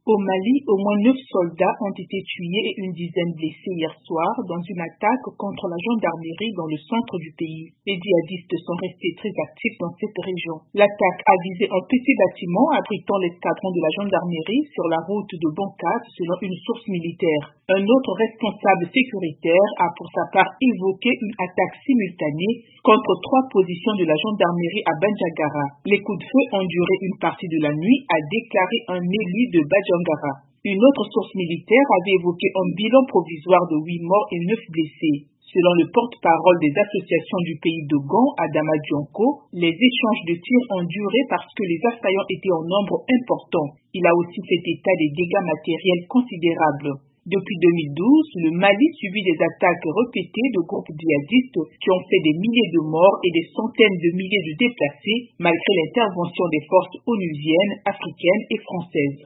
Au Mali, au moins 9 soldats ont été tués et une dizaine blessés hier soir dans une attaque contre la gendarmerie dans le centre du pays. Les djihadistes sont restés très actifs dans cette région. L'attaque a visé un petit bâtiment abritant l'escadron de la gendarmerie sur la route de Bankas selon une source militaire. Un autre responsable sécuritaire a pour sa part évoqué une attaque simultanée contre 3 positions de la gendarmerie à Bandiagara. Les coups de feu ont duré une partie de la nuit, a déclaré un élu de Bandiagara. Une autre source militaire avait évoqué un bilan provisoire de 8 morts et 9 blessés. Selon le porte-parole des associations du pays de Gand, Adama Dionko, les échanges de tirs ont duré parce que les assaillants étaient en nombre important. Il a aussi fait état des dégâts matériels considérables. Depuis 2012, le Mali subit des attaques répétées de groupes djihadistes qui ont fait des milliers de morts et des centaines de milliers de déplacés malgré l'intervention des forces onusiennes, africaines et françaises.